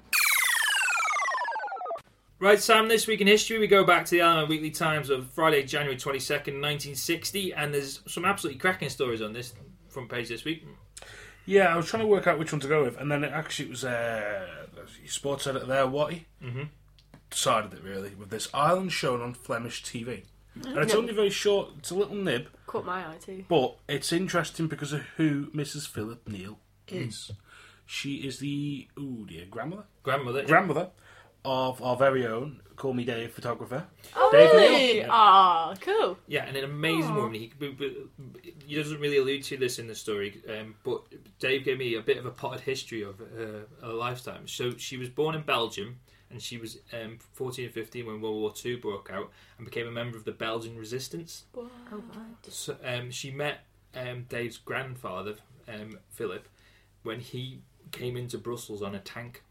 [SPEAKER 2] Right, Sam, this week in history, we go back to the Isle of Man Weekly Times of Friday, January twenty-second, nineteen sixty, and there's some absolutely cracking stories on this front page this week.
[SPEAKER 1] Yeah, I was trying to work out which one to go with, and then it actually it was uh, sports editor there, Watty,
[SPEAKER 2] Mm-hmm.
[SPEAKER 1] decided it really with this Island shown on Flemish T V, and it's only very short. It's a little nib,
[SPEAKER 3] Caught my eye too.
[SPEAKER 1] but it's interesting because of who Missus Philip Neal is. She is the ooh dear grandmother,
[SPEAKER 2] Grandmother.
[SPEAKER 1] grandmother of our very own Call Me Dave photographer.
[SPEAKER 3] Oh,
[SPEAKER 1] Dave
[SPEAKER 3] really?
[SPEAKER 1] Neal. Yeah.
[SPEAKER 3] Ah, cool.
[SPEAKER 2] Yeah, and an amazing
[SPEAKER 3] Aw.
[SPEAKER 2] woman. He, but, but, he doesn't really allude to this in the story, um, but Dave gave me a bit of a potted history of her, her lifetime. So she was born in Belgium, and she was um, fourteen or fifteen when World War Two broke out, and became a member of the Belgian Resistance.
[SPEAKER 4] Oh, right.
[SPEAKER 2] So um, she met um, Dave's grandfather, um, Philip, when he came into Brussels on a tank.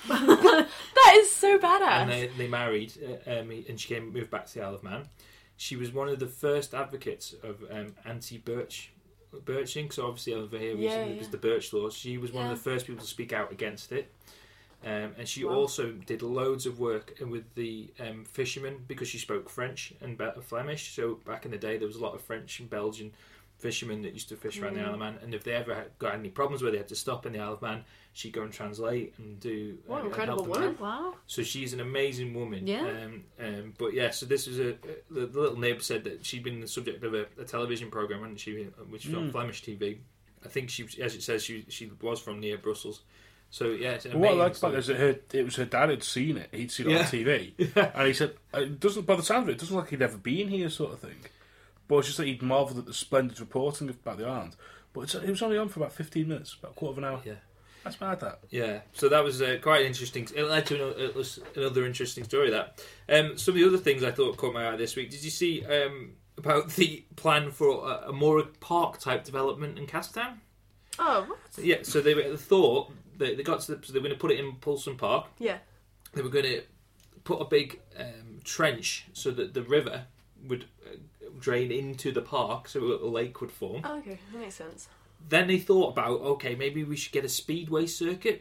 [SPEAKER 3] That is so badass.
[SPEAKER 2] And they, they married, uh, um, and she came moved back to the Isle of Man. She was one of the first advocates of um, anti-birch birching. So obviously over here was,
[SPEAKER 3] Yeah,
[SPEAKER 2] was
[SPEAKER 3] yeah.
[SPEAKER 2] the birch laws. She was one
[SPEAKER 3] Yeah.
[SPEAKER 2] of the first people to speak out against it. Um, and she
[SPEAKER 3] Wow.
[SPEAKER 2] also did loads of work with the um, fishermen because she spoke French and Be- Flemish. So back in the day, there was a lot of French and Belgian fishermen that used to fish around the
[SPEAKER 3] Mm.
[SPEAKER 2] Isle of Man. And if they ever had, got any problems where they had to stop in the Isle of Man, she'd go and translate and do.
[SPEAKER 3] What
[SPEAKER 2] uh,
[SPEAKER 3] an
[SPEAKER 2] and
[SPEAKER 3] incredible
[SPEAKER 2] help them
[SPEAKER 3] woman.
[SPEAKER 2] out.
[SPEAKER 4] Wow.
[SPEAKER 2] So she's an amazing woman.
[SPEAKER 4] Yeah.
[SPEAKER 2] Um, um, but yeah, so this was a the, the little nib said that she'd been the subject of a, a television program, hadn't she? Which was on
[SPEAKER 1] Mm.
[SPEAKER 2] Flemish T V. I think she, as it says, she she was from near Brussels. So yeah, it's an
[SPEAKER 1] But what I
[SPEAKER 2] amazing.
[SPEAKER 1] liked about it is that her, it was her dad had seen it. He'd seen it
[SPEAKER 2] Yeah.
[SPEAKER 1] on T V, and he said, "It doesn't." By the sound of it, it doesn't look like he'd ever been here, sort of thing. But it's just that he'd marvelled at the splendid reporting about the island. But it's, it was only on for about fifteen minutes, about a quarter of an hour.
[SPEAKER 2] Yeah.
[SPEAKER 1] That's mad. That.
[SPEAKER 2] Yeah, so that was uh, quite interesting. It led to another, it was another interesting story. That um, some of the other things I thought caught my eye this week. Did you see um, about the plan for a, a Mora Park type development in Castletown?
[SPEAKER 3] Oh, what?
[SPEAKER 2] Yeah, so they were- thought they, they got to the, so they were going to put it in Poulsen Park.
[SPEAKER 3] Yeah.
[SPEAKER 2] They were going to put a big um, trench so that the river would uh, drain into the park, so a lake would form.
[SPEAKER 3] Oh, okay. That makes sense.
[SPEAKER 2] Then they thought about, okay, maybe we should get a speedway circuit.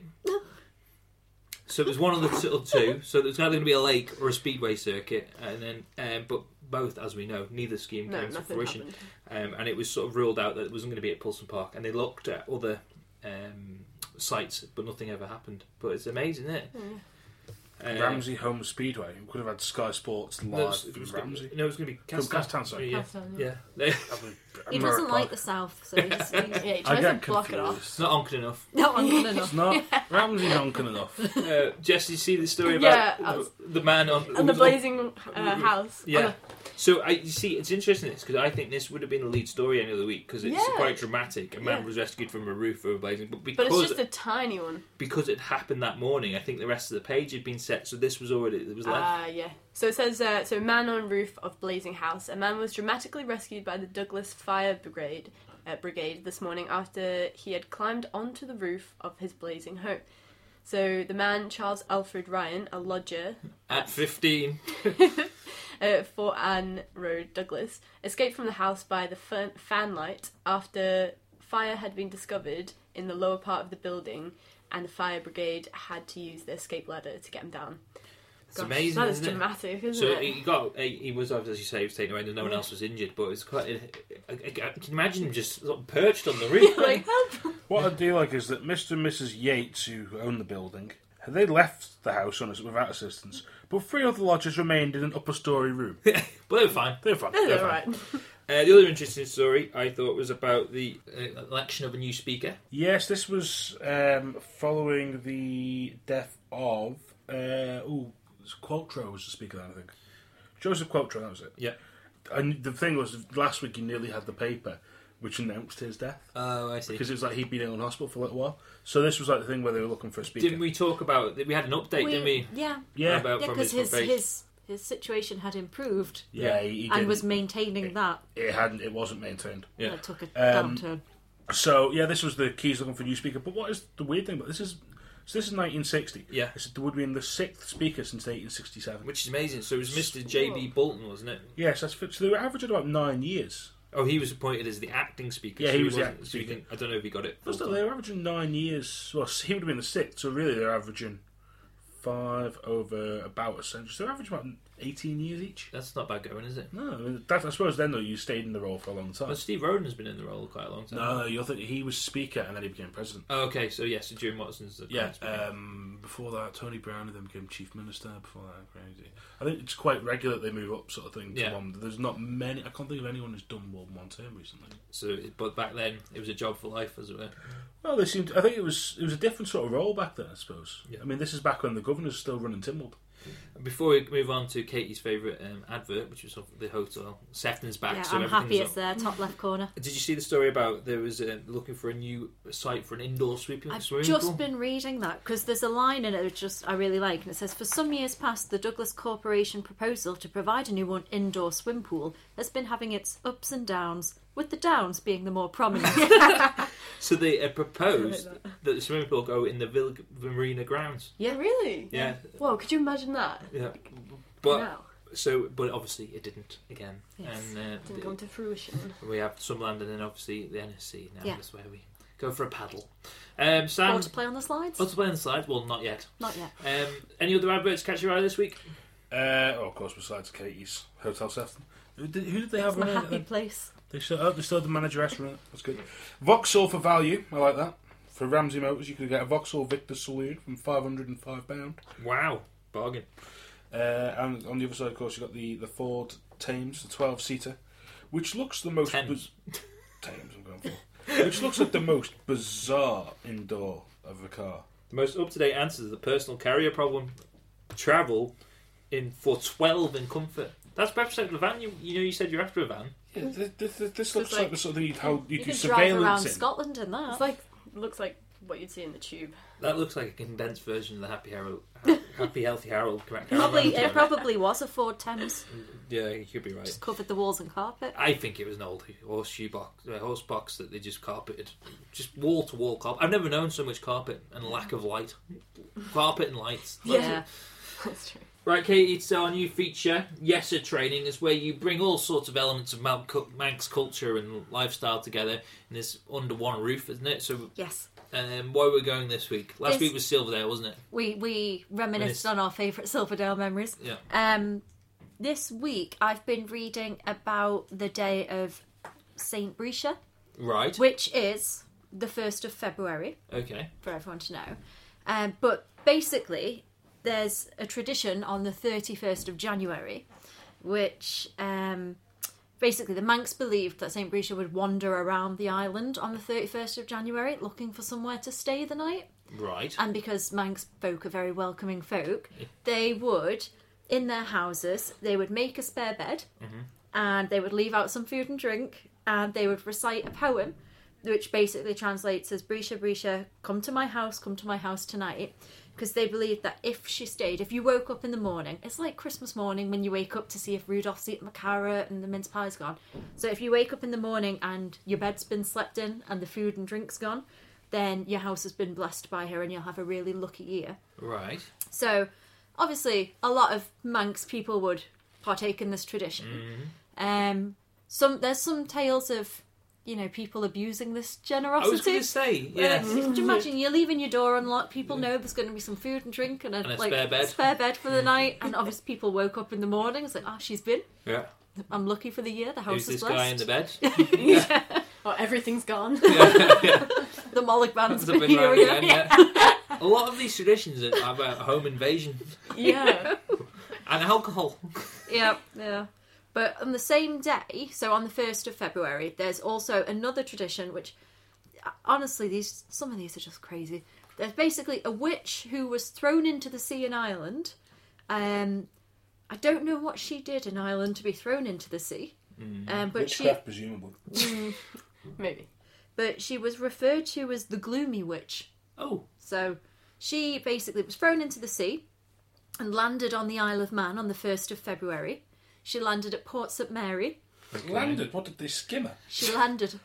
[SPEAKER 2] So it was one of the sort of two. So there's either going to be a lake or a speedway circuit, and then um, but both, as we know, neither scheme
[SPEAKER 3] No,
[SPEAKER 2] came to
[SPEAKER 3] nothing
[SPEAKER 2] fruition.
[SPEAKER 3] happened.
[SPEAKER 2] Um, and it was sort of ruled out that it wasn't going to be at Poulsen Park, and they looked at other um, sites, but nothing ever happened. But it's amazing, isn't it?
[SPEAKER 3] Oh, yeah.
[SPEAKER 2] Uh,
[SPEAKER 1] Ramsey Home Speedway. We could have had Sky Sports live
[SPEAKER 2] No, it was, it
[SPEAKER 1] from
[SPEAKER 2] was
[SPEAKER 1] Ramsey.
[SPEAKER 2] Gonna, no, it was going to be
[SPEAKER 1] From
[SPEAKER 2] Castletown.
[SPEAKER 1] Castletown, sorry.
[SPEAKER 2] Yeah,
[SPEAKER 3] Castletown,
[SPEAKER 2] yeah.
[SPEAKER 3] yeah.
[SPEAKER 4] He doesn't like the south, so he's, he's
[SPEAKER 3] Yeah, he
[SPEAKER 1] I
[SPEAKER 3] tries to
[SPEAKER 1] get
[SPEAKER 3] block it
[SPEAKER 1] confused.
[SPEAKER 3] off.
[SPEAKER 2] It's not honking enough.
[SPEAKER 4] not on good
[SPEAKER 1] It's
[SPEAKER 4] enough.
[SPEAKER 1] not Ramsey honking enough.
[SPEAKER 2] Uh, Jess, did you see the story
[SPEAKER 3] Yeah,
[SPEAKER 2] about
[SPEAKER 3] I was-
[SPEAKER 2] the, the man on
[SPEAKER 3] And the blazing uh, house.
[SPEAKER 2] Yeah.
[SPEAKER 3] Oh,
[SPEAKER 2] So I you see, it's interesting this because I think this would have been the lead story any other week because it's
[SPEAKER 3] Yeah.
[SPEAKER 2] quite dramatic. A man
[SPEAKER 3] Yeah.
[SPEAKER 2] was rescued from a roof over blazing, but
[SPEAKER 3] but
[SPEAKER 2] because
[SPEAKER 3] it's just a tiny one.
[SPEAKER 2] because it happened that morning, I think the rest of the page had been set. So this was already it was left.
[SPEAKER 3] Ah, yeah. So it says, uh, so man on roof of blazing house. A man was dramatically rescued by the Douglas Fire Brigade, uh, Brigade this morning after he had climbed onto the roof of his blazing home. So the man, Charles Alfred Ryan, a lodger
[SPEAKER 2] At fifteen,
[SPEAKER 3] at Fort Anne Road, Douglas, escaped from the house by the fan, fan light after fire had been discovered in the lower part of the building, and the fire brigade had to use the escape ladder to get him down.
[SPEAKER 2] it's amazing.
[SPEAKER 3] That is
[SPEAKER 2] isn't it?
[SPEAKER 3] dramatic, isn't
[SPEAKER 2] So
[SPEAKER 3] it?
[SPEAKER 2] he got he he was as you say he was taken away. and No one else was injured, but it's quite. I, I, I can you imagine him just sort of perched on the roof.
[SPEAKER 3] like, help!
[SPEAKER 1] What I do like is that Mister and Missus Yates, who own the building, they left the house on us without assistance, but three other lodgers remained in an upper story room.
[SPEAKER 2] But they were fine.
[SPEAKER 1] They're fine.
[SPEAKER 3] That's
[SPEAKER 1] They're
[SPEAKER 3] all
[SPEAKER 1] fine.
[SPEAKER 3] right.
[SPEAKER 2] Uh, the other interesting story I thought was about the uh, election of a new speaker.
[SPEAKER 1] Yes, this was um, following the death of uh, oh, Qualtrough was the speaker then, I think. Joseph Qualtrough, that was it.
[SPEAKER 2] Yeah.
[SPEAKER 1] And the thing was, last week he nearly had the paper which announced his death
[SPEAKER 2] Oh, I see.
[SPEAKER 1] because it was like he'd been ill in hospital for a little while. So this was like the thing where they were looking for a speaker.
[SPEAKER 2] Didn't we talk about? We had an update,
[SPEAKER 4] We-
[SPEAKER 2] didn't we?
[SPEAKER 4] Yeah,
[SPEAKER 1] Yeah,
[SPEAKER 2] About
[SPEAKER 4] yeah,
[SPEAKER 2] from
[SPEAKER 4] because
[SPEAKER 2] his,
[SPEAKER 4] his,
[SPEAKER 2] front page.
[SPEAKER 4] his his situation had improved
[SPEAKER 1] yeah, he, he
[SPEAKER 4] and
[SPEAKER 1] didn't-
[SPEAKER 4] was maintaining that.
[SPEAKER 1] It hadn't. It wasn't maintained.
[SPEAKER 2] Yeah.
[SPEAKER 4] And it took a
[SPEAKER 1] Um,
[SPEAKER 4] downturn.
[SPEAKER 1] So yeah, this was the keys looking for a new speaker. But what is the weird thing about this is, so this is nineteen sixty.
[SPEAKER 2] Yeah.
[SPEAKER 1] This would have been the sixth speaker since eighteen sixty-seven.
[SPEAKER 2] Which is amazing. So it was Mister J B Bolton, wasn't it?
[SPEAKER 1] Yes, that's so they were averaging about nine years.
[SPEAKER 2] Oh, he was appointed as the acting speaker.
[SPEAKER 1] Yeah,
[SPEAKER 2] so
[SPEAKER 1] he was the
[SPEAKER 2] wasn't-
[SPEAKER 1] acting
[SPEAKER 2] so he
[SPEAKER 1] speaker.
[SPEAKER 2] didn't- I don't know if he got it. full
[SPEAKER 1] First of all,
[SPEAKER 2] time.
[SPEAKER 1] they were averaging nine years. Well, he would have been the sixth. So really, they're averaging five over about a century. So they're averaging about eighteen years each.
[SPEAKER 2] That's not bad going, is it?
[SPEAKER 1] No, I, mean, that, I suppose then though you stayed in the role for a long time.
[SPEAKER 2] Well, Steve Roden has been in the role quite a long time.
[SPEAKER 1] No, you're thinking he was speaker and then he became president.
[SPEAKER 2] Oh, okay, so yes, so Jim Watson's the
[SPEAKER 1] Yeah,
[SPEAKER 2] speaker.
[SPEAKER 1] um, before that, Tony Brown and then became chief minister. Before that, crazy. I think it's quite regular that they move up, sort of thing. To
[SPEAKER 2] Yeah.
[SPEAKER 1] one. There's not many. I can't think of anyone who's done more than one term recently.
[SPEAKER 2] So, but back then it was a job for life, as it were.
[SPEAKER 1] Well, they seemed. I think it was. It was a different sort of role back then. I suppose.
[SPEAKER 2] Yeah.
[SPEAKER 1] I mean, this is back when the governor's still running Tynwald.
[SPEAKER 2] Before we move on to Katie's favourite um, advert, which was of the hotel, Sefton's back.
[SPEAKER 4] Yeah,
[SPEAKER 2] so
[SPEAKER 4] I'm
[SPEAKER 2] everything's
[SPEAKER 4] happy
[SPEAKER 2] up.
[SPEAKER 4] it's there, top left corner.
[SPEAKER 2] Did you see the story about there was uh, looking for a new site for an indoor sweeping
[SPEAKER 4] I've
[SPEAKER 2] swimming
[SPEAKER 4] just
[SPEAKER 2] pool?
[SPEAKER 4] been reading that because there's a line in it which just I really like, and it says, "For some years past, the Douglas Corporation proposal to provide a new one indoor swim pool has been having its ups and downs, with the downs being the more prominent."
[SPEAKER 2] So they uh, proposed that the swimming pool go in the Villa Marina grounds.
[SPEAKER 3] Yeah, really?
[SPEAKER 2] Yeah,
[SPEAKER 3] Whoa, could you imagine that?
[SPEAKER 2] yeah. But
[SPEAKER 3] Wow.
[SPEAKER 2] so, but obviously it didn't again,
[SPEAKER 4] Yes.
[SPEAKER 2] and uh,
[SPEAKER 3] Didn't
[SPEAKER 2] the-
[SPEAKER 3] come to fruition.
[SPEAKER 2] we have Sunderland and then obviously the N S C now.
[SPEAKER 4] Yeah.
[SPEAKER 2] That's where we go for a paddle. Um, Sam,
[SPEAKER 4] Want to play on the slides?
[SPEAKER 2] oh, to play on the slides? Well, not yet.
[SPEAKER 4] Not yet.
[SPEAKER 2] Um, any other adverts catch your eye this week?
[SPEAKER 1] Uh, oh, of course, besides Katie's Hotel Sefton. Who did, who did they have
[SPEAKER 4] It's my
[SPEAKER 1] running it
[SPEAKER 4] happy
[SPEAKER 1] then?
[SPEAKER 4] place.
[SPEAKER 1] They still, oh, they still had the manageress running it. That's good. Vauxhall for value. I like that. For Ramsey Motors, you could get a Vauxhall Victor Saloon from five hundred and five pounds.
[SPEAKER 2] Wow, bargain.
[SPEAKER 1] Uh, and on the other side, of course, you've got the, the Ford Thames, the twelve-seater, which looks the most...
[SPEAKER 2] Thames.
[SPEAKER 1] biz- Thames, I'm going for. Which looks like the most bizarre indoor of a car.
[SPEAKER 2] The most up-to-date answer to the personal carrier problem: travel in for twelve in comfort. That's perhaps like the van. You, you know, you said you're after a van.
[SPEAKER 1] Yeah, this, this, this
[SPEAKER 3] So
[SPEAKER 1] looks
[SPEAKER 3] it's
[SPEAKER 1] like,
[SPEAKER 3] like-
[SPEAKER 1] the sort of the, how you,
[SPEAKER 4] You
[SPEAKER 1] can
[SPEAKER 4] could drive around
[SPEAKER 1] surveillance it.
[SPEAKER 4] Scotland in that.
[SPEAKER 3] It's like, looks like what you'd see in the tube.
[SPEAKER 2] That looks like a condensed version of the Happy Harold, Happy Healthy Harold. Correct?
[SPEAKER 4] Probably,
[SPEAKER 2] Caravan.
[SPEAKER 4] it probably was a Ford Thames.
[SPEAKER 2] Yeah, you could be right.
[SPEAKER 4] Just covered the walls in carpet.
[SPEAKER 2] I think it was an old horseshoe box, uh, horse box that they just carpeted, just wall to wall carpet. I've never known so much carpet and lack of light. Carpet and lights. That's
[SPEAKER 4] Yeah.
[SPEAKER 2] it.
[SPEAKER 3] That's true.
[SPEAKER 2] Right, Katie, it's our new feature, Yesser Training, is where you bring all sorts of elements of Manx cu- Manx culture and lifestyle together in this under one roof, isn't it? So,
[SPEAKER 4] Yes.
[SPEAKER 2] um, where we're going this week? Last
[SPEAKER 4] This-
[SPEAKER 2] week was Silverdale, wasn't it?
[SPEAKER 4] We we reminisced
[SPEAKER 2] Reminisced.
[SPEAKER 4] on our favourite Silverdale memories.
[SPEAKER 2] Yeah.
[SPEAKER 4] Um, this week I've been reading about the day of Saint Brisha,
[SPEAKER 2] Right.
[SPEAKER 4] which is the first of February,
[SPEAKER 2] Okay.
[SPEAKER 4] for everyone to know. Um, but basically, there's a tradition on the thirty-first of January, which um, basically the Manx believed that Saint Brisha would wander around the island on the thirty-first of January looking for somewhere to stay the night.
[SPEAKER 2] Right.
[SPEAKER 4] And because Manx folk are very welcoming folk, they would, in their houses, they would make a spare bed, and they would leave out some food and drink, and they would recite a poem, which basically translates as Brisha, Brisha, come to my house, come to my house tonight. Because they believed that if she stayed, if you woke up in the morning, it's like Christmas morning when you wake up to see if Rudolph's eaten the carrot and the mince pie's gone. So if you wake up in the morning and your bed's been slept in and the food and drink's gone, then your house has been blessed by her and you'll have a really lucky year.
[SPEAKER 2] Right.
[SPEAKER 4] So, obviously, a lot of Manx people would partake in this tradition. Um, some there's some tales of, you know, people abusing this
[SPEAKER 2] I
[SPEAKER 4] generosity.
[SPEAKER 2] was going to say, yeah.
[SPEAKER 4] Uh, could you imagine you're leaving your door unlocked? People know there's going to be some food and drink and a,
[SPEAKER 2] And a
[SPEAKER 4] like,
[SPEAKER 2] spare bed.
[SPEAKER 4] spare bed for the night. And obviously, people woke up in the morning. It's like, oh, she's been.
[SPEAKER 2] Yeah.
[SPEAKER 4] I'm lucky for the year. The house
[SPEAKER 2] Who's
[SPEAKER 4] is
[SPEAKER 2] this guy in
[SPEAKER 4] blessed.
[SPEAKER 2] the bed?
[SPEAKER 3] Oh, everything's gone.
[SPEAKER 2] yeah, yeah.
[SPEAKER 4] The Moloch band's
[SPEAKER 2] It's up
[SPEAKER 4] been
[SPEAKER 2] and
[SPEAKER 4] here
[SPEAKER 2] round
[SPEAKER 4] again.
[SPEAKER 2] again, yeah. A lot of these traditions are about home invasion
[SPEAKER 3] Yeah.
[SPEAKER 2] and alcohol.
[SPEAKER 4] Yeah, yeah. But on the same day, so on the first of February, there's also another tradition which, honestly, these some of these are just crazy. There's basically a witch who was thrown into the sea in Ireland. Um, I don't know what she did in Ireland to be thrown into the sea, um, but she
[SPEAKER 1] Witchcraft, presumably.
[SPEAKER 3] Maybe.
[SPEAKER 4] but she was referred to as the Gloomy Witch.
[SPEAKER 2] Oh,
[SPEAKER 4] So she basically was thrown into the sea and landed on the Isle of Man on the first of February. She landed at Port St Mary.
[SPEAKER 1] Landed? What did they skim her?
[SPEAKER 4] She landed.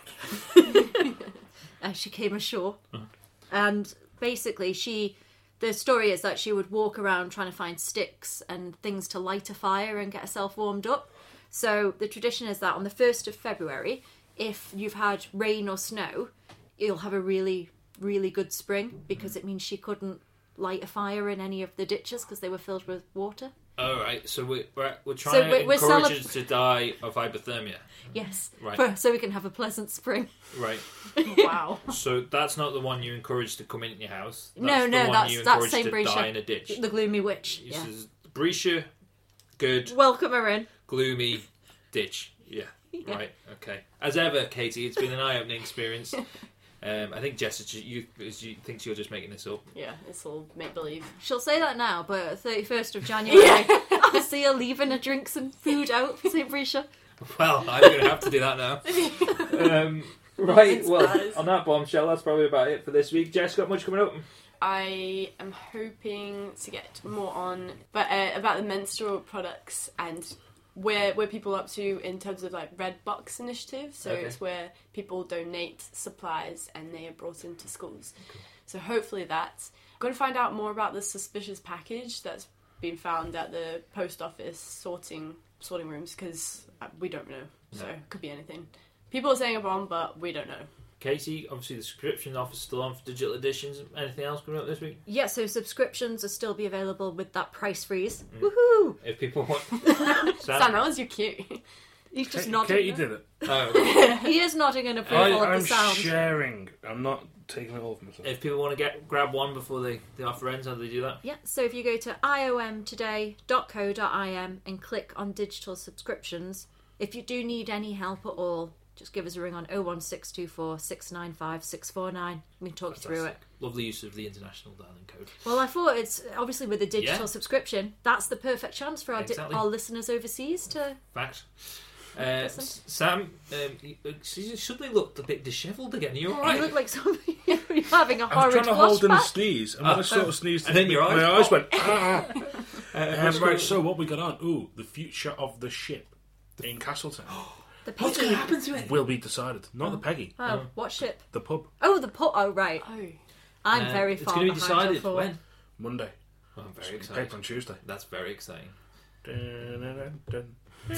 [SPEAKER 4] And she came ashore. And basically, she. The story is that she would walk around trying to find sticks and things to light a fire and get herself warmed up. So the tradition is that on the first of February, if you've had rain or snow, you'll have a really, really good spring because it means she couldn't light a fire in any of the ditches because they were filled with water.
[SPEAKER 2] All right, so we're we're, we're trying
[SPEAKER 4] So
[SPEAKER 2] to
[SPEAKER 4] we're- we're
[SPEAKER 2] encourage
[SPEAKER 4] celeb-
[SPEAKER 2] us to die of hypothermia.
[SPEAKER 4] Yes,
[SPEAKER 2] Right.
[SPEAKER 4] for, so we can have a pleasant spring.
[SPEAKER 2] Right.
[SPEAKER 3] Wow.
[SPEAKER 2] So that's not the one you encourage to come in your house. That's
[SPEAKER 4] No,
[SPEAKER 2] the
[SPEAKER 4] no,
[SPEAKER 2] one
[SPEAKER 4] that's
[SPEAKER 2] you
[SPEAKER 4] that's
[SPEAKER 2] encourage
[SPEAKER 4] Saint
[SPEAKER 2] to
[SPEAKER 4] Brescia,
[SPEAKER 2] die in a ditch.
[SPEAKER 4] the gloomy witch.
[SPEAKER 2] This
[SPEAKER 4] Yeah.
[SPEAKER 2] is Brescia, good,
[SPEAKER 4] Welcome her in.
[SPEAKER 2] gloomy ditch. Yeah.
[SPEAKER 4] Yeah.
[SPEAKER 2] Right. Okay. As ever, Katie, it's been an eye-opening experience. Um, I think Jessica, you, you thinks you're just making this up.
[SPEAKER 3] Yeah, it's all make believe.
[SPEAKER 4] She'll say that now, but thirty-first of January, I'll see her leaving her drinks and food out for Saint Brescia.
[SPEAKER 2] Well, I'm going to have to do that now. um, right.
[SPEAKER 3] It's
[SPEAKER 2] Well,
[SPEAKER 3] bad.
[SPEAKER 2] on that bombshell, that's probably about it for this week. Jess, got much coming up?
[SPEAKER 3] I am hoping to get more on, but uh, about the menstrual products and where where people are up to in terms of like Red Box initiative. So
[SPEAKER 2] Okay.
[SPEAKER 3] it's where people donate supplies and they are brought into schools. So hopefully that's. I'm going to find out more about the suspicious package that's been found at the post office sorting sorting rooms because we don't know. So
[SPEAKER 2] No.
[SPEAKER 3] it could be anything. People are saying a bomb, but we don't know.
[SPEAKER 2] Katie, obviously the subscription offer's still on for digital editions. Anything else coming up this week?
[SPEAKER 4] Yeah, so subscriptions will still be available with that price freeze.
[SPEAKER 2] Mm.
[SPEAKER 4] Woohoo!
[SPEAKER 2] If people want...
[SPEAKER 3] Sam,
[SPEAKER 2] Sam?
[SPEAKER 3] that was your cue.
[SPEAKER 4] He's just
[SPEAKER 1] Katie,
[SPEAKER 4] nodding.
[SPEAKER 1] Katie did it.
[SPEAKER 2] Oh,
[SPEAKER 4] He is nodding in
[SPEAKER 1] I,
[SPEAKER 4] approval of
[SPEAKER 1] I'm
[SPEAKER 4] the sound.
[SPEAKER 1] sharing. I'm not taking it all for myself.
[SPEAKER 2] if people want to get grab one before the, the offer ends, how do they do that?
[SPEAKER 4] Yeah, so if you go to I O M today dot co dot I M and click on digital subscriptions, if you do need any help at all, just give us a ring on oh one six two four, six nine five, six four nine. We can talk you through it.
[SPEAKER 2] Lovely use of the international dialing code.
[SPEAKER 4] Well, I thought it's obviously with a digital
[SPEAKER 2] Yeah.
[SPEAKER 4] subscription, that's the perfect chance for our, di-
[SPEAKER 2] Exactly.
[SPEAKER 4] our listeners overseas to.
[SPEAKER 2] Fact. Uh,
[SPEAKER 4] Listen.
[SPEAKER 2] S- Sam, um, you, uh, you suddenly looked a bit dishevelled again. Are you
[SPEAKER 4] You
[SPEAKER 2] alright?
[SPEAKER 4] look like somebody you're having a
[SPEAKER 1] I was
[SPEAKER 4] horrid
[SPEAKER 1] trying to hold in a
[SPEAKER 4] flashback.
[SPEAKER 1] sneeze, and when I sort of sneezed,
[SPEAKER 2] and then your
[SPEAKER 1] my
[SPEAKER 2] eyes
[SPEAKER 1] eyes went. Ah.
[SPEAKER 2] Uh,
[SPEAKER 1] Um, right, so what we got on? Ooh, the future of the ship in Castleton
[SPEAKER 4] The
[SPEAKER 2] What's going
[SPEAKER 4] Peggy.
[SPEAKER 2] to happen to it?
[SPEAKER 1] will be decided. Not the Peggy,
[SPEAKER 4] Oh, what ship?
[SPEAKER 1] the pub.
[SPEAKER 4] Oh, the put. Oh, right.
[SPEAKER 3] Oh.
[SPEAKER 4] I'm
[SPEAKER 2] Uh,
[SPEAKER 4] very
[SPEAKER 2] It's
[SPEAKER 4] far
[SPEAKER 2] going to be
[SPEAKER 4] behind your
[SPEAKER 2] decided
[SPEAKER 4] forward.
[SPEAKER 2] when?
[SPEAKER 1] Monday.
[SPEAKER 2] Oh, I'm very
[SPEAKER 1] Paper
[SPEAKER 2] excited.
[SPEAKER 1] on Tuesday.
[SPEAKER 2] That's very exciting.
[SPEAKER 1] Dun, dun, dun,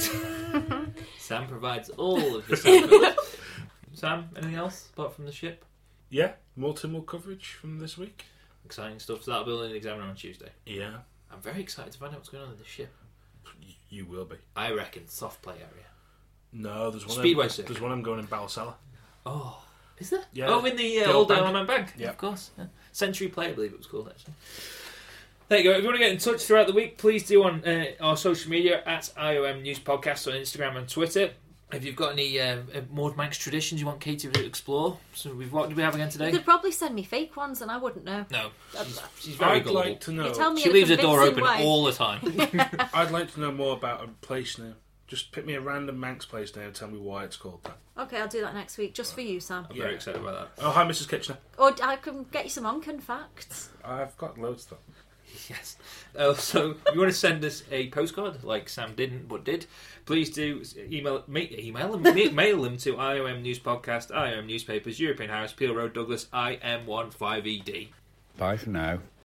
[SPEAKER 1] dun.
[SPEAKER 2] Sam provides all of the sound. Sam, anything else apart from the ship?
[SPEAKER 1] Yeah, more Timwell coverage from this week.
[SPEAKER 2] Exciting stuff. So that'll be on the Examiner on Tuesday.
[SPEAKER 1] Yeah,
[SPEAKER 2] I'm very excited to find out what's going on in the ship.
[SPEAKER 1] y- you will be.
[SPEAKER 2] I reckon soft play area.
[SPEAKER 1] No, there's one.
[SPEAKER 2] Speedway
[SPEAKER 1] I'm,
[SPEAKER 2] circuit.
[SPEAKER 1] There's one I'm going in Balsala.
[SPEAKER 2] Oh, is there?
[SPEAKER 1] Yeah.
[SPEAKER 2] Oh, in the, uh,
[SPEAKER 1] The
[SPEAKER 2] old
[SPEAKER 1] old bank.
[SPEAKER 2] Element Bank.
[SPEAKER 1] Yeah.
[SPEAKER 2] Of course. Yeah. Century Play, I believe it was called, actually. There you go. If you want to get in touch throughout the week, please do on uh, our social media at I O M News Podcast on Instagram and Twitter. If you've got any uh, uh, more Manx traditions you want Katie to explore, so we've what did we have again
[SPEAKER 4] You
[SPEAKER 2] today?
[SPEAKER 4] could probably send me fake ones and I wouldn't know.
[SPEAKER 2] No, she's, she's very
[SPEAKER 1] I'd
[SPEAKER 2] gullible.
[SPEAKER 1] like to know.
[SPEAKER 4] You tell me
[SPEAKER 2] She
[SPEAKER 4] in a
[SPEAKER 2] leaves the door
[SPEAKER 4] convincing
[SPEAKER 2] open
[SPEAKER 4] way.
[SPEAKER 2] all the time.
[SPEAKER 1] I'd like to know more about a place name. Just pick me a random Manx place name and tell me why it's called that.
[SPEAKER 4] Okay, I'll do that next week, just for you, Sam.
[SPEAKER 2] I'm very
[SPEAKER 1] Yeah.
[SPEAKER 2] excited about that.
[SPEAKER 1] Oh, hi, Missus Kitchener.
[SPEAKER 4] Or I can get you some Onken facts.
[SPEAKER 1] I've got loads of them.
[SPEAKER 2] Yes. Uh, so, if you want to send us a postcard, like Sam didn't but did, please do email me, email them, ma- mail them to I O M News Podcast, I O M Newspapers, European House, Peel Road, Douglas, I M one five E D.
[SPEAKER 6] Bye for now.